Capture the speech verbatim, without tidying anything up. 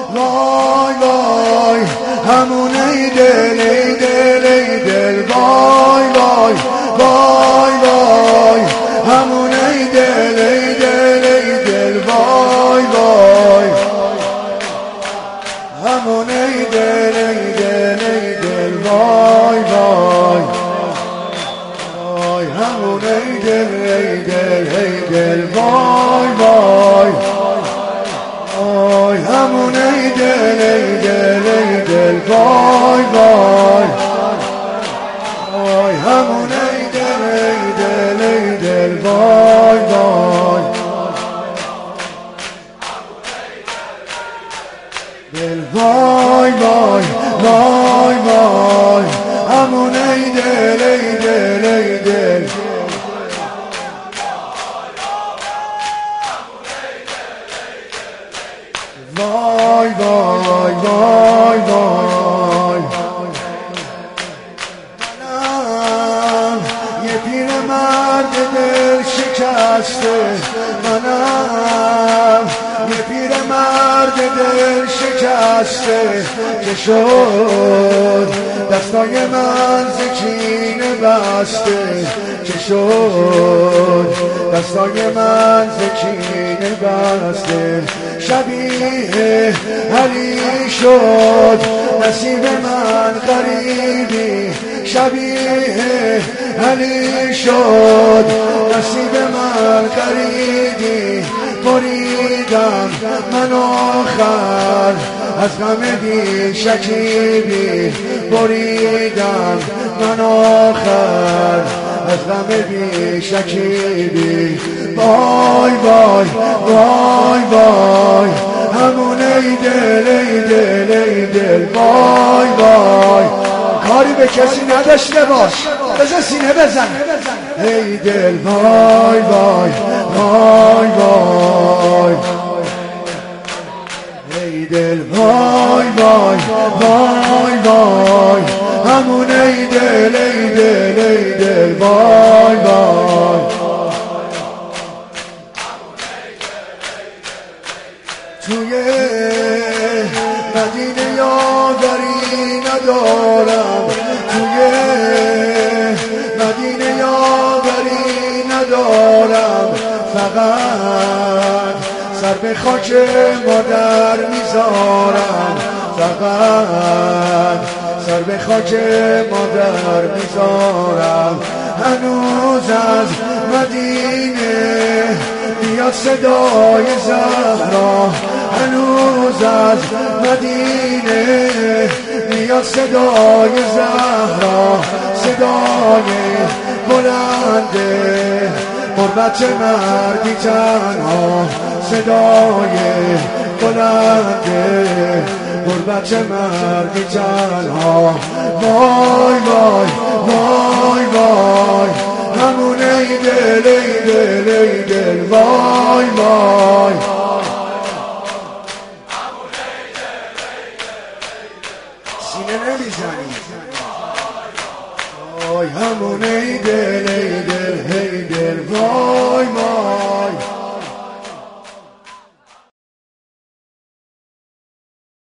وای وای همون ای دل ای دل ای دل وای وای وای وای همون ای دل ای دل ای دل وای وای همون ای دل ای دل ای دل وای وای وای همون ای دل ای دل ای دل وای وای وای همون ای دل ای دل ای دل وای وای وای همون ای دل ای دل ای دل وای وای دل وای وای وای وای همون ای دل ای دل ای دل وای وای وای وای منم یه پیر مرد دل شکسته منم یه پیر مرد دل شکسته که شد دستای من ز کینه بسته که شد دستای من ز کینه بسته شبیه علی شد نصیب من غریبی شبیه علی شد نصیب من غریبی بریدم من آخر از غم بی شکیبی بریدم من آخر از غم بی شکیبی وای وای وای وای همون ای دل ای دل ای دل وای وای کاری به کسی نداشته باش بزن سینه بزن ای دل وای وای وای وای ای دل وای وای وای وای همون ای دل ای دل ای دل وای وای توی مدینه یاوری ندارم توی مدینه یاوری ندارم فقط سر به خاک مادر میذارم فقط سر به خاک مادر میذارم هنوز از مدینه میاد صدای زهرا هنوز از مدینه میاد صدای زهرا صدای بلنده غربت مردی تنها صدای بلنده غربت مردی تنها وای وای وای وای همون ای دل ای دل ای دل وای وای سینه نمیزنی وای همون ای دل ای دل ای دل وای وای